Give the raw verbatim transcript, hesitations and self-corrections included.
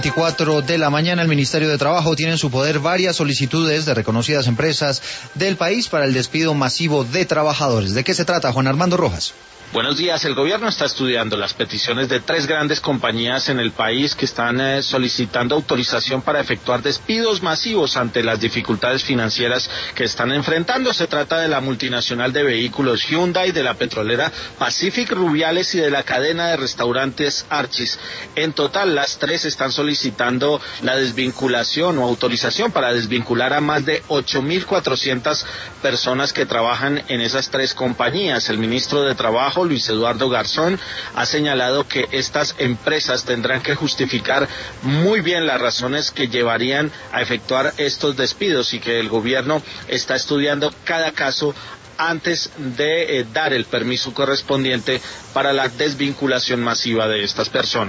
veinticuatro de la mañana, el Ministerio de Trabajo tiene en su poder varias solicitudes de reconocidas empresas del país para el despido masivo de trabajadores. ¿De qué se trata, Juan Armando Rojas? Buenos días. El gobierno está estudiando las peticiones de tres grandes compañías en el país que están eh, solicitando autorización para efectuar despidos masivos ante las dificultades financieras que están enfrentando. Se trata de la multinacional de vehículos Hyundai, de la petrolera Pacific Rubiales y de la cadena de restaurantes Archis. En total, las tres están solicitando la desvinculación o autorización para desvincular a más de ocho mil cuatrocientas personas que trabajan en esas tres compañías. El ministro de Trabajo, Luis Eduardo Garzón, ha señalado que estas empresas tendrán que justificar muy bien las razones que llevarían a efectuar estos despidos y que el gobierno está estudiando cada caso antes de eh, dar el permiso correspondiente para la desvinculación masiva de estas personas.